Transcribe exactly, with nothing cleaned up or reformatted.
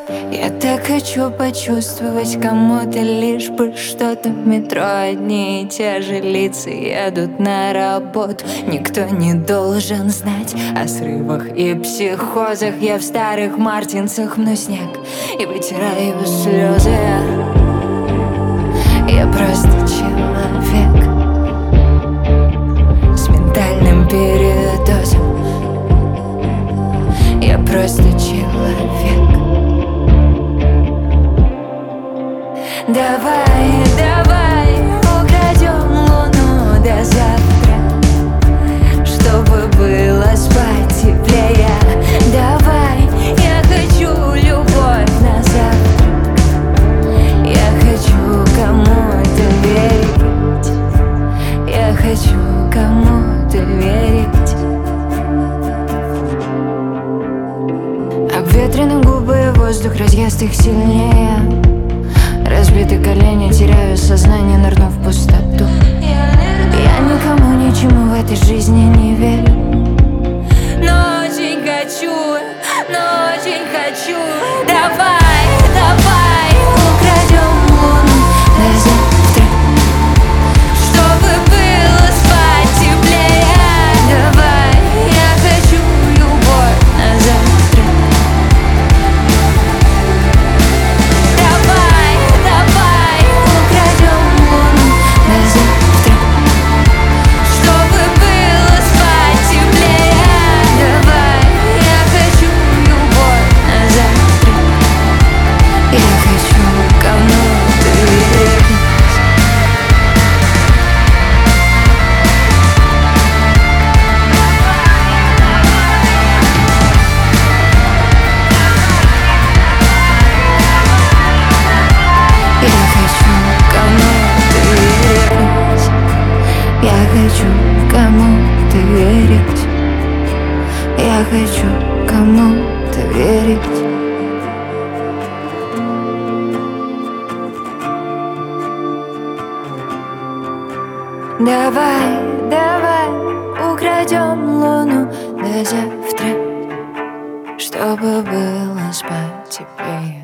Я так хочу почувствовать кому-то, лишь бы что-то в метро. Одни и те же лица едут на работу. Никто не должен знать о срывах и психозах. Я в старых мартинсах мну снег и вытираю слезы. Я просто человек с ментальным передозом. Я просто человек. Давай, давай украдем луну до завтра, чтобы было спать теплее. Давай, я хочу любовь на завтра. Я хочу кому-то верить. Я хочу кому-то верить. Обветрены губы, воздух разъест их сильнее. Разбиты колени, теряю сознание, нырнув в пустоту. Я никому ничему в этой жизни не верю, но очень хочу, но очень хочу. Давай, давай украдем луну до завтра, чтобы было спать теплее. Давай, я хочу любовь на завтра. Кому-то верить. Я хочу кому-то верить. Давай, давай украдем луну до завтра, чтобы было спать теплее.